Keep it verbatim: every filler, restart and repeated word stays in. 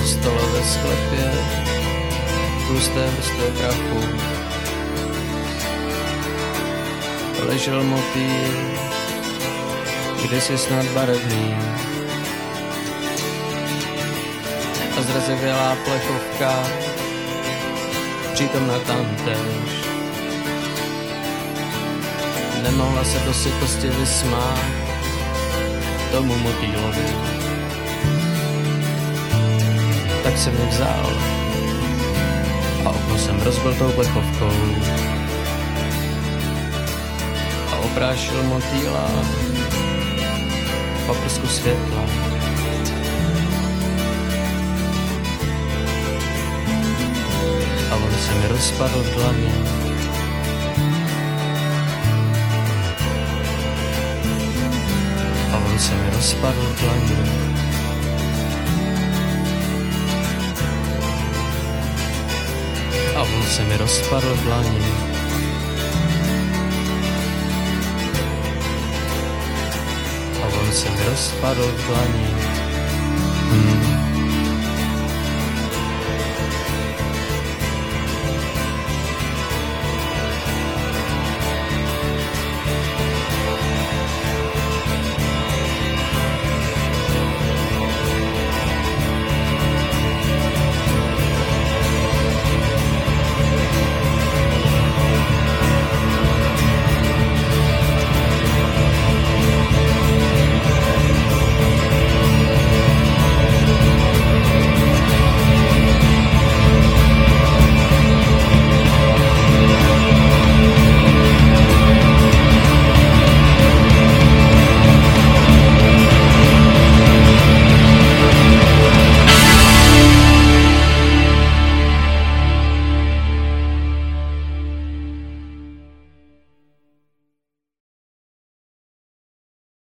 stole ve sklepě, tlusté vrstvě prachu. Ležel motýl, kdysi snad barevný, a zrezivělá plechovka, přítomna tamtéž. Nemohla se do sytosti vysmát tomu motýlovi. Tak jsem mě vzal a okno jsem rozbil tou plechovkou a oprášil motýla v paprsku světla. A on se mi rozpadl v dlaně. A on se mi rozpadl v dlaně. A on se mi rozpadl v dlaně. A on se mi rozpadl v dlaně.